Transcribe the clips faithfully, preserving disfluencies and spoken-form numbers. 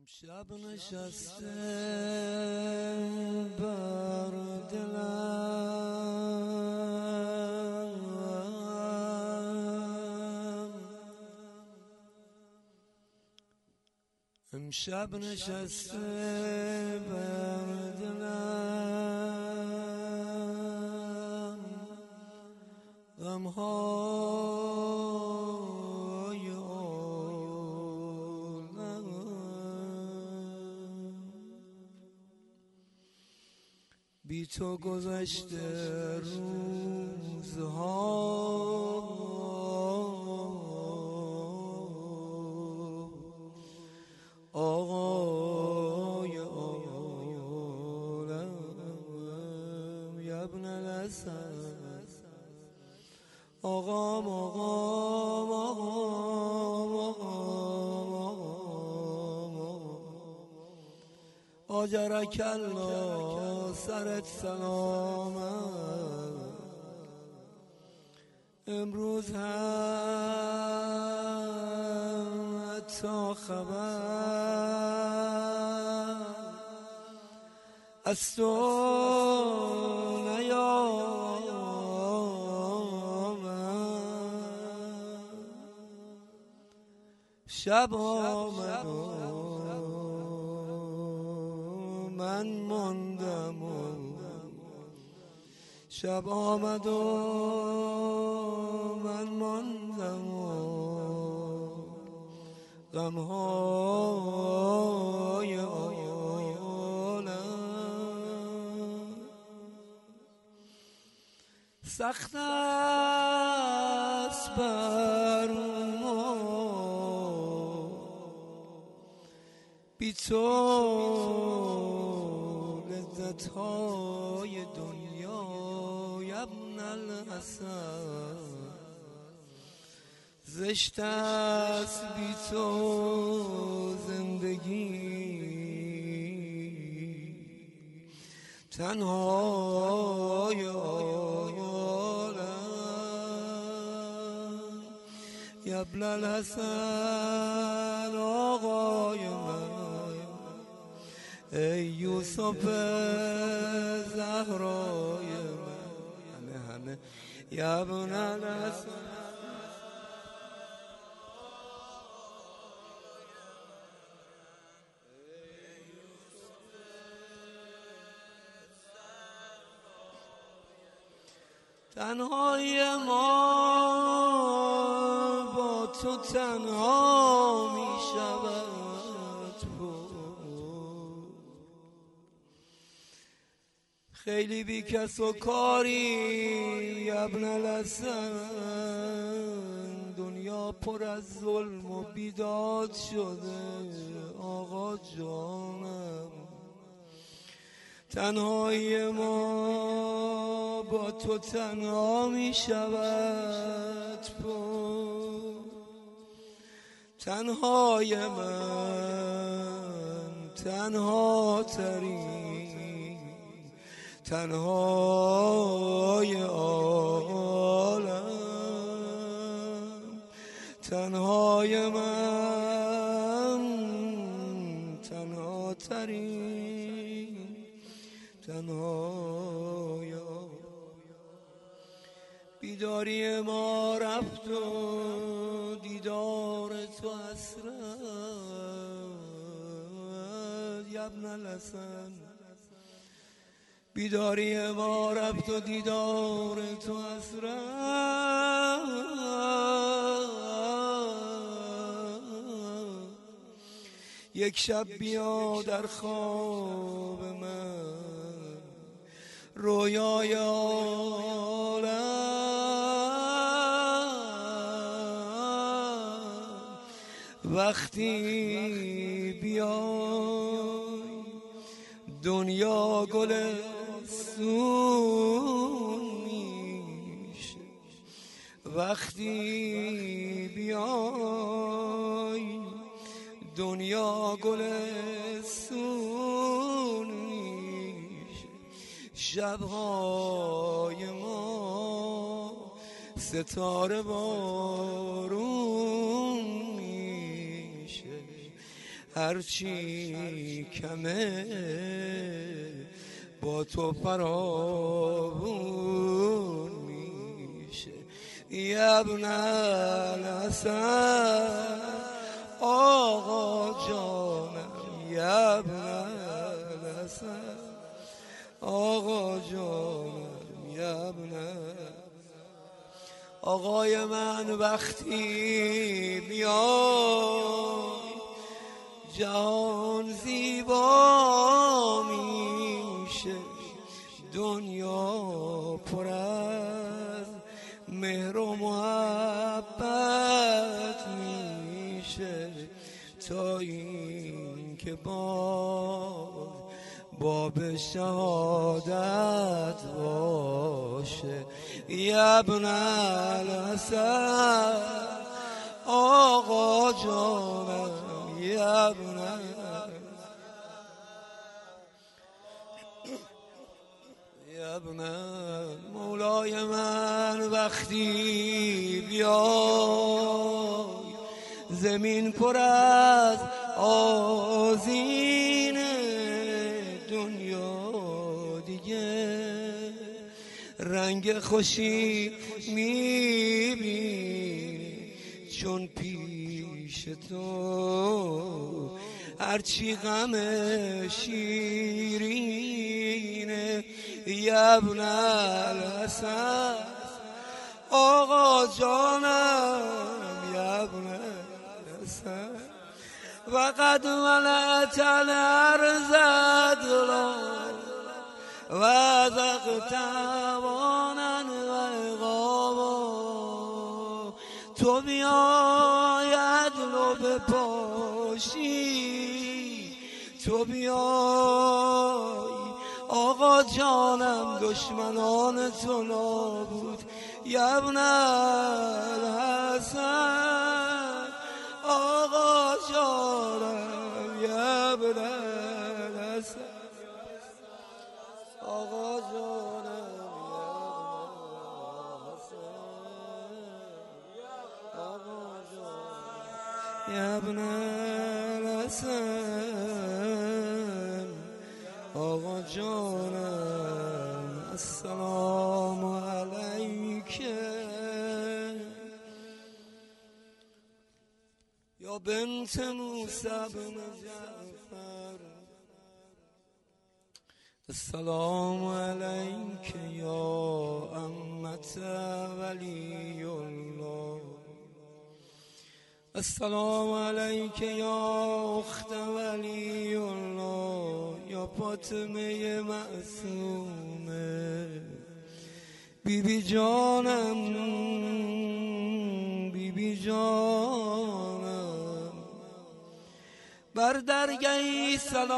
امشب نشسته بر دلم، امشب نشسته بر دلم، غمهای عالم بی تو گذشته روزها، آقای عالم یبن الحسن، آقام آقام آقام آقام آجرک الله سرت سلامت. امروز هم حتی خبر از تو نیامد، شب آمد و من ماندم و شب آمد و من ماندم و غمهای عالم سخت است بر ما، بی تو لذت‌های دنیا یبن الحسن، زشت است بی تو زندگی، تنهای عالم یبن الحسن، آقای من ای یوسف زهرای من، همه همه یبن الحسن. تنهای ما با تو تنها می شود، خیلی بی کس و کاری یبن الحسن، دنیا پر از ظلم و بیداد شده آقا جانم. تنهای ما با تو تنها می شود، تنهای من تنها ترین، تنهای عالم تنهای من تنها ترین، تنهای بیداری ما رفت و دیدار تو حسرت یبن الحسن، بیداری ما رفت و دیدار تو حسرت، یک شب بیا در خواب من رویای عالم، وقتی بیای دنیا گل سون میشه، وقتی بیای دنیا گل سون میشه، شبهای ما ستاره بارون میشه، هرچی کمه با تو فراوون میشه. ابن الحسن آقا جانم، ابن الحسن آقا جانم، ابن آقای من وقتی بیای جهان زیبا میشه، دنیا پر از مهر و محبت میشه، تا این که باز باب شهادت باشه. ابن الحسن آقا جانم، ابن ابن مولای من وقتی بیای زمین پر از آذین دنیا دیگه رنگ خوشی میبینی، چون پیش تو هرچی غم شیرینه. ابن الحسن آقا جانم، ابن الحسن وقد ملأت الارض عدلا وذقت وانا وعقابا. تو بیای عدل و بپاشی، تو بیای آقا جانم دشمنان تو نابود. ابن الحسن آقا جانم، ابن الحسن آقا جانم، ابن الحسن آقا جانم. السلام علیک یا بنت موسی بن جعفر، السلام علیک یا امت ولی الله، السلام علیک یا اخت ولی الله، یا فاطمه معصومه بی بی جانم، بی بی جانم. بر درگهی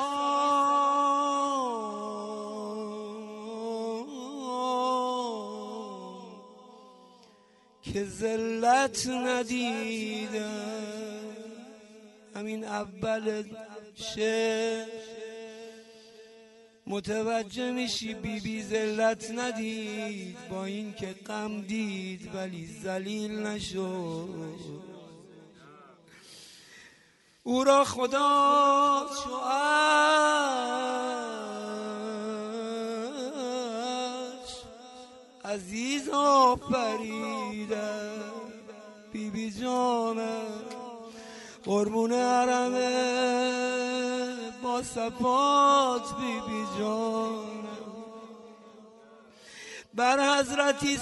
سلام که ذلت ندیدم. همین اول شعر متوجه میشی بی بی ذلت ندید، با این که غم دید ولی ذلیل نشد. او را خدا چو عزیز آفریده. بی بی جانم قربون حرمه با صفات، بی بی جانم بر حضرتی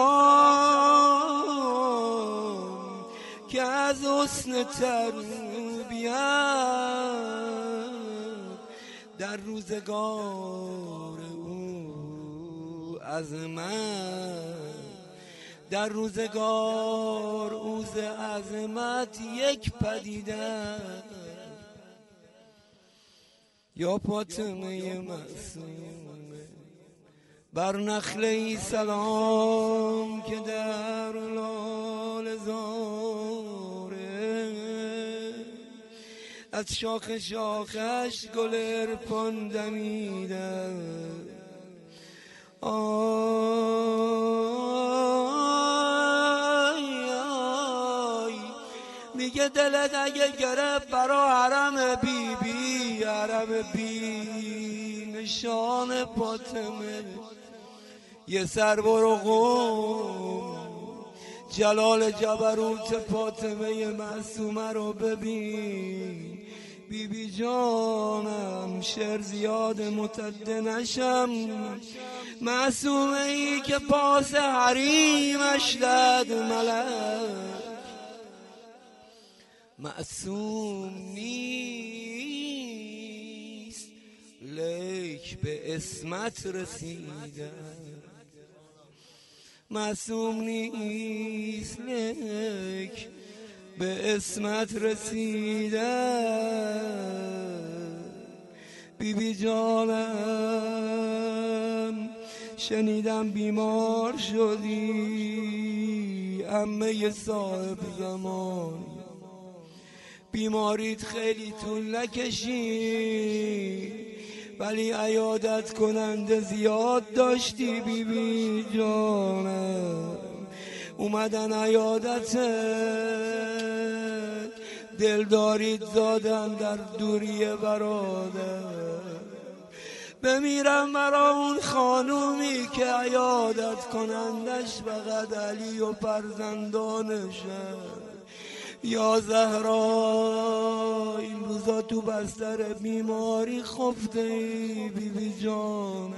سلام که از حسن تربیت در روزگار او عظمت، در روزگار او ز عظمت یک پدیده. یا فاطمه معصومه بر نخله سلام که در لاله زاره، از شاخ شاخش گل ارپان دمیده. آی آی میگه دلت اگه گرفت برا حرم بی بی، حرم بی نشان فاطمه، یه سر برو قم جلال جبروت فاطمه معصومه رو ببین. بی بی جانم شعر زیاد متد نشم، معصومه ای که پاس حریمش داد ملک، معصوم نیست لیک به اسمت رسیده، معصوم نیست لیک به اسمت رسیده. بی بی جانم شنیدم بیمار شدی، عمه صاحب زمان، بیماریت خیلی طول نکشید ولی عیادت کننده زیاد داشتی. بی بی جانم اومدن عیادت، دلدارید زادن در دوری برادر، بمیرم برا اون خانومی که عیادت کنندش فقط علی و فرزندانشه. یا زهرا این روزا تو بستر بیماری خفته ای بی بی جانم.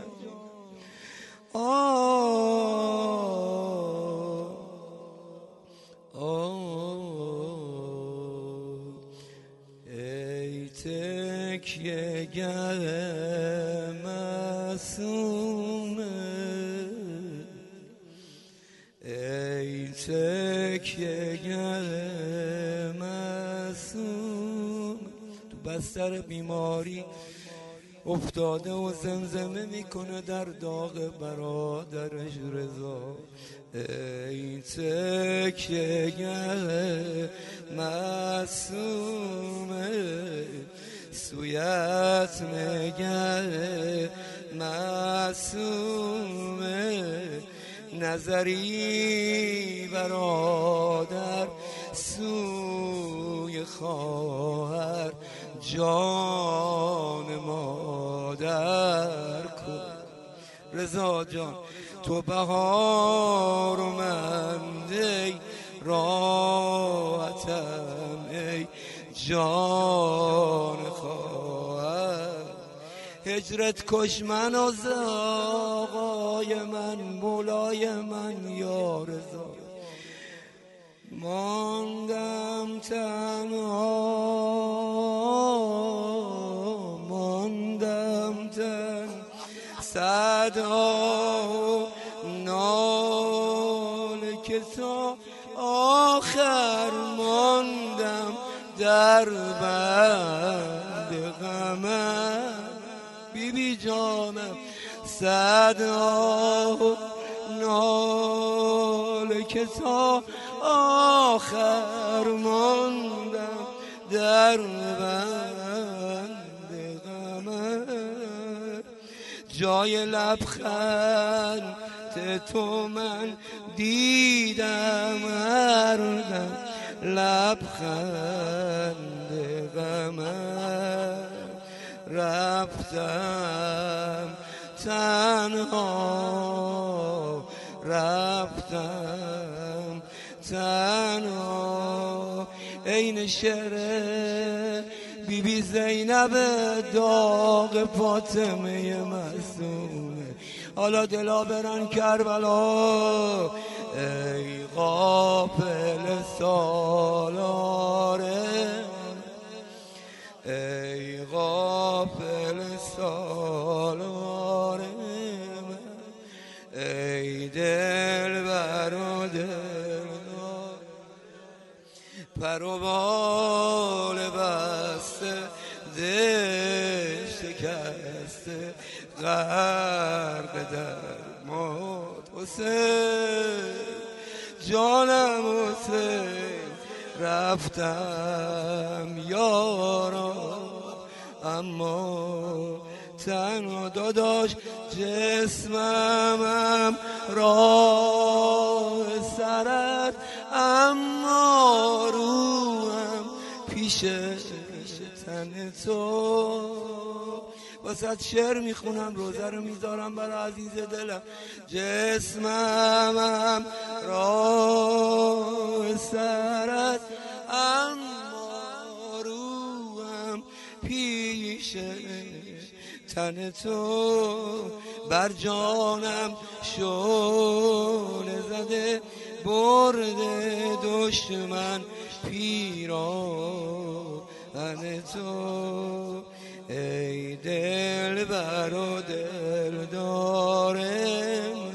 آه آه ای تکیه گر معصومه، ای تکیه گر معصومه، تو بستر بیماری افتاده و زمزمه میکنه در داغ برادرش رضا. ای تکیه گر معصومه، سویت نگر معصومه، نظری برادر سوی خواهر جان مادر کن. رضا جان تو بهار و من دی راحتم، ای جان خواهر هجرت کش من و آقای من مولای من یا رضا. ماندم تنها ماندم تن صدا و ناله که تا آخر ماندم در بند غمم. بی بی جانم صدا و ناله که تا آخر ماندم در بند غمم. جای لبخند تو من دیدم مردم، لبخند غمم. رفتم تنها رفتم تنها، این شعر بی بی زینب داغ فاطمه معصومه. حالا دلا برن کربلا، ای غافل سالاره، ای غافل سالاره، ای دل بر و دلدار، پر و بال بسته دل شکسته غرق در موت. حسین جانم حسین رفتم یارا اما تنها داداش، جسمم راه سرت اما روحم پیش تن تو. واسه شعر میخونم، روزه رو میذارم برای عزیز دلم. جسمم را سرت اما روم پیش تن تو. بر جانم شعله زده برده دشمن پیراهن تو. ای دلبر و دلدار من،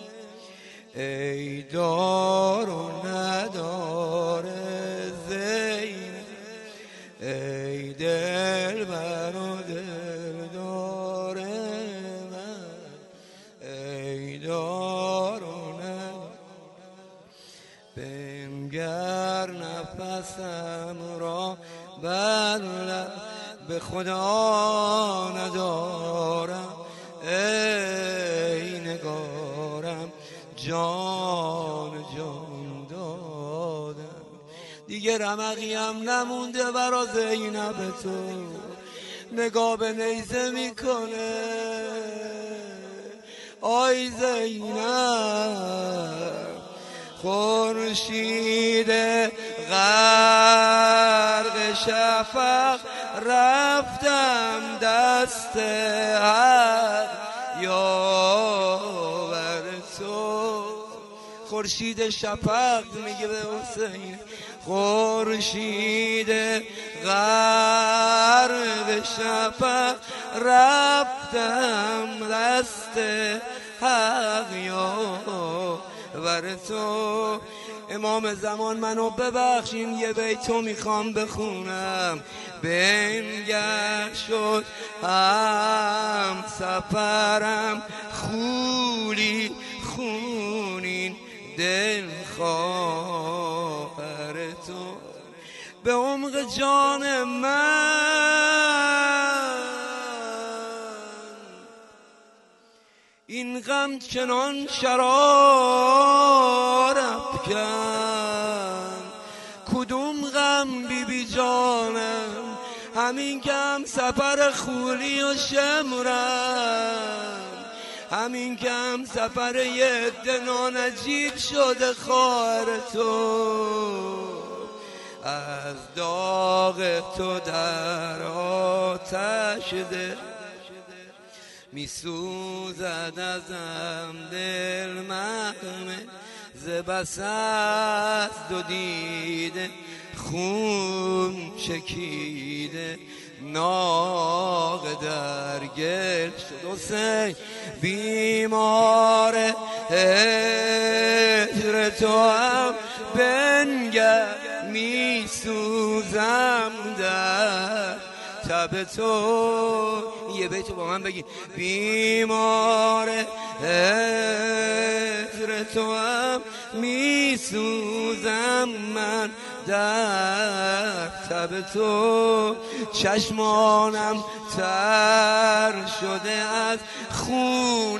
ای دار و ندار زینب، ای دلبر و دلدار من، ای دار و ندار. بنگر نفسم را بر به خدا ندارم، ای نگارم جان جان دادم. دیگه رمقیم نمونده برا زینب تو. نگاه به نیزه میکنه، آی زینب. خورشید غرق شفق رفتم دست حق یاور تو. خورشید شفق میگه به حسین، خورشید غرق شفق رفتم دست حق یاور تو. امام زمان منو ببخشین، یه بیتو میخوام بخونم. بنگر شد هم سفرم خولی خونین دل خواهر تو. به عمق جان من این غم چنان شرار افکن. کدوم غم بی بی جانم، همین که هم سفر خولی و شمرم، همین که هم سفر یه عده نانجیب شده خواهر تو. از داغ تو در آتش ده می سوزد ازم دل مغمه، ز بس از دو دیده خون چکیده ناغ در گل شد. حسین بیمار هجر تو هم بنگر می سوزم در تب تو. یه بیتو با من بگی. بیمار هجر تو هم می سوزم من در تب تو. چشمانم تر شده از خون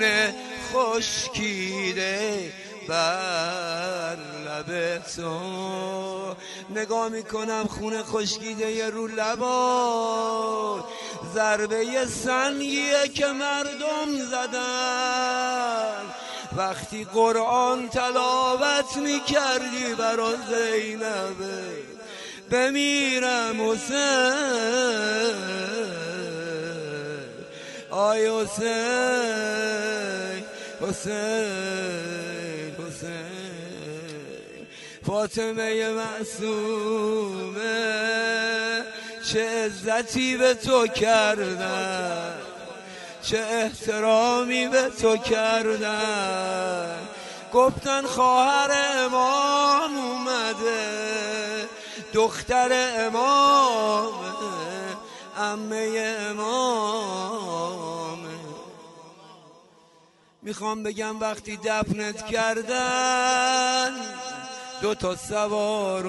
خشکیده بر لب تو. نگاه میکنم خون خشکیده یه رو لبات، ضربه سنگیه که مردم زدن وقتی قرآن تلاوت میکردی برا زینبه. بمیرم حسین، آی حسین، حسین، حسین. فاطمه معصومه چه عزتی به تو کردن، چه احترامی به تو کردن. گفتن خواهر امام اومده، دختر امامه، عمه امامه. میخوام بگم وقتی دفنت کردن دو تا سوار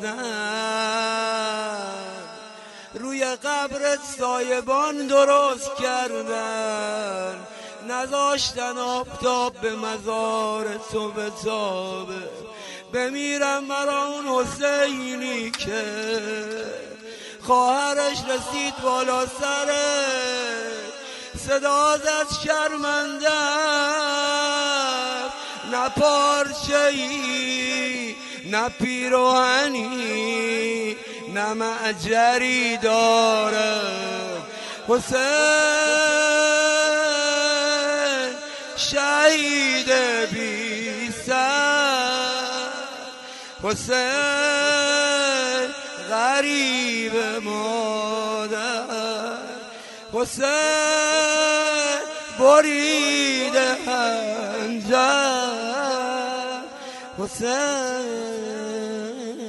اومدن روی قبرت سایبان درست کردن، نذاشتن آفتاب به مزار تو بتابه. بمیرم برا اون حسینی که خواهرش رسید بالا سرش، صدا زد شرمندم، نه پارچه‌ای نه پیراهنی نه معجری دارم. حسین شهید بی سر، حسین غریب مادر، حسین بریده خنجر، حسین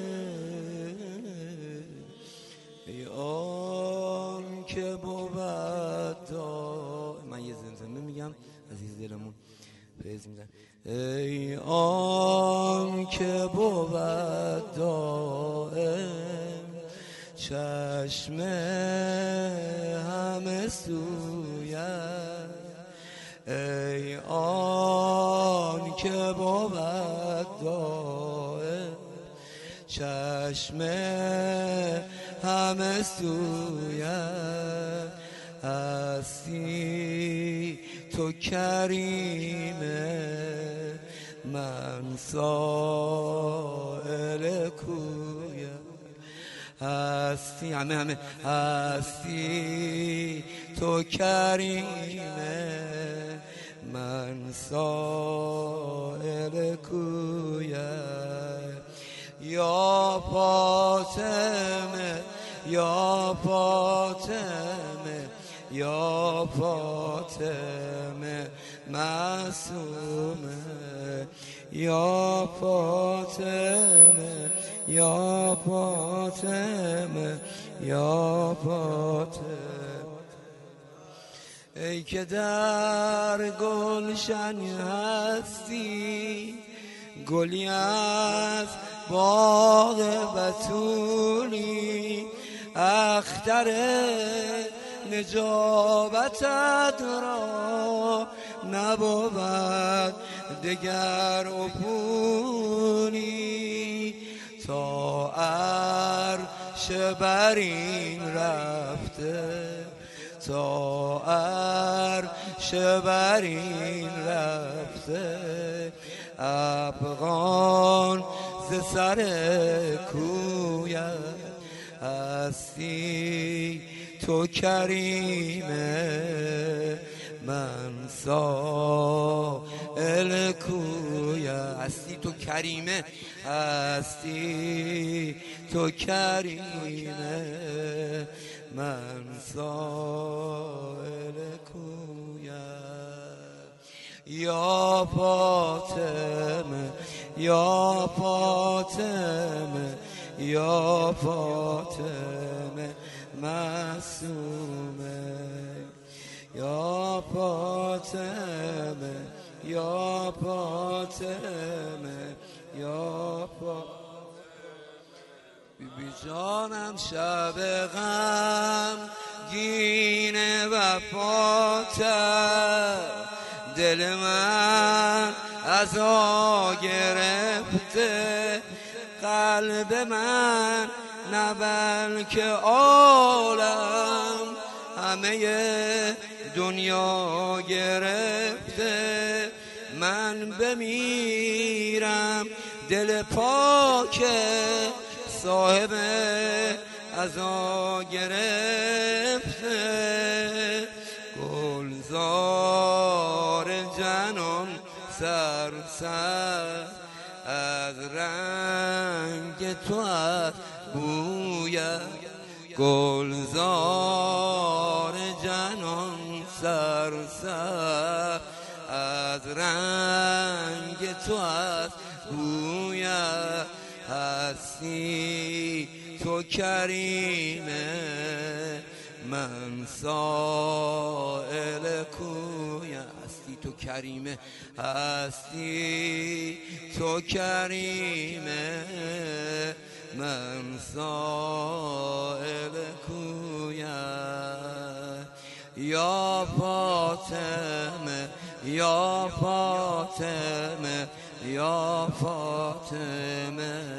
ای آن که بود دا. من یه زمزمه میگم عزیز دلمون فیض میزن. ای آن که بود دائم چشم همه سویت، ای آن که بود دائم چشم همه سویت، هستی تو کریمه من سائل کویت، هستی همه همه هستی تو کریمه من سائل کویت، یا فاطمه یا فاطمه یا فاطمه معصومه، یا فاطمه یا فاطمه یا فاطمه. ای که در گلشن هستی، گلی از باغ بتولی، اختر نجابتت را نبود دگر افولی، تا عرش برین رفته، تا عرش برین رفته، افغان ز سر کویت، هستی تو کریمه من سائل کویت، هستی تو کریمه هستی تو کریمه من سائل کویت، یا فاطمه یا فاطمه یا فاطمه معصومه، یا فاطمه یا فاطمه یا فاطمه. بی بی جانم شب غم گین وفات، دل من عزا گرفته، قلب من نه بلکه عالم همه دنیا گرفته، من بمیرم دل پاک صاحب عزا گرفته، گلزار جنان سرسر از رنگ تو از بویت، گلزار جنان سرسر از رنگ تو از بویت، هستی تو کریمه من سائل کویت، هستی تو کریمه هستی تو کریمه من سائل کویت، یا فاطمه یا فاطمه یا فاطمه